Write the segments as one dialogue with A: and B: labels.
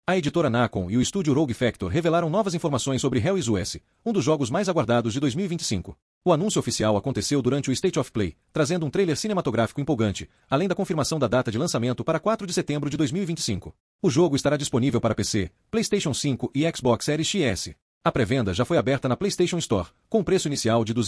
A: A editora Nacon e o estúdio Rogue Factor revelaram novas informações sobre Hell is US, um dos jogos mais aguardados de 2025. O anúncio oficial aconteceu durante o State of Play, trazendo um trailer cinematográfico empolgante, além da confirmação da data de lançamento para 4 de setembro de 2025. O jogo estará disponível para PC, PlayStation 5 e Xbox Series X. A pré-venda já foi aberta na PlayStation Store, com preço inicial de R$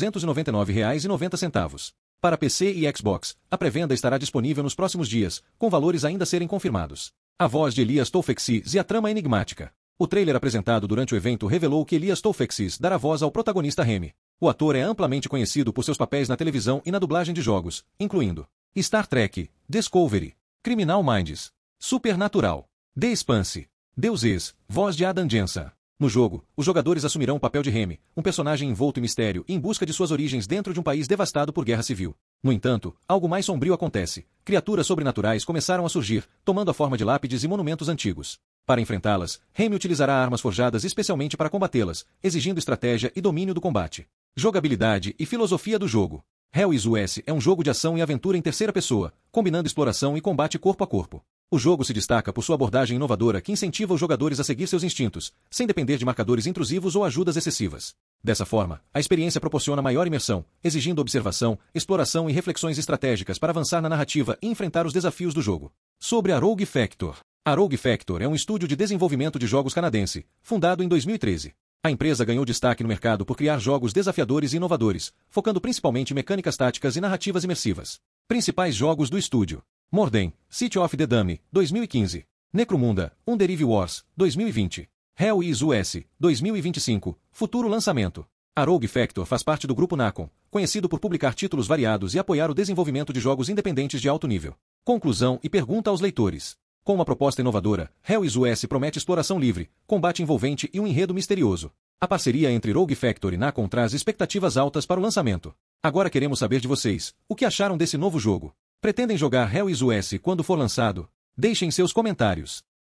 A: 299,90. Para PC e Xbox, a pré-venda estará disponível nos próximos dias, com valores ainda a serem confirmados. A voz de Elias Toufeksis e a trama enigmática. O trailer apresentado durante o evento revelou que Elias Toufeksis dará voz ao protagonista Remy. O ator é amplamente conhecido por seus papéis na televisão e na dublagem de jogos, incluindo Star Trek, Discovery, Criminal Minds, Supernatural, The Expanse, Deus Ex, voz de Adam Jensen. No jogo, os jogadores assumirão o papel de Remy, um personagem envolto em mistério e em busca de suas origens dentro de um país devastado por guerra civil. No entanto, algo mais sombrio acontece. Criaturas sobrenaturais começaram a surgir, tomando a forma de lápides e monumentos antigos. Para enfrentá-las, Remy utilizará armas forjadas especialmente para combatê-las, exigindo estratégia e domínio do combate. Jogabilidade e filosofia do jogo. Hell is US é um jogo de ação e aventura em terceira pessoa, combinando exploração e combate corpo a corpo. O jogo se destaca por sua abordagem inovadora que incentiva os jogadores a seguir seus instintos, sem depender de marcadores intrusivos ou ajudas excessivas. Dessa forma, a experiência proporciona maior imersão, exigindo observação, exploração e reflexões estratégicas para avançar na narrativa e enfrentar os desafios do jogo. Sobre a Rogue Factor. A Rogue Factor é um estúdio de desenvolvimento de jogos canadense, fundado em 2013. A empresa ganhou destaque no mercado por criar jogos desafiadores e inovadores, focando principalmente em mecânicas táticas e narrativas imersivas. Principais jogos do estúdio: Morden, City of the Damned, 2015. Necromunda, Underive Wars, 2020. Hell is US, 2025, futuro lançamento. A Rogue Factor faz parte do grupo Nacon, conhecido por publicar títulos variados e apoiar o desenvolvimento de jogos independentes de alto nível. Conclusão e pergunta aos leitores. Com uma proposta inovadora, Hell is US promete exploração livre, combate envolvente e um enredo misterioso. A parceria entre Rogue Factor e Nacon traz expectativas altas para o lançamento. Agora queremos saber de vocês, o que acharam desse novo jogo? Pretendem jogar Hell is US quando for lançado? Deixem seus comentários.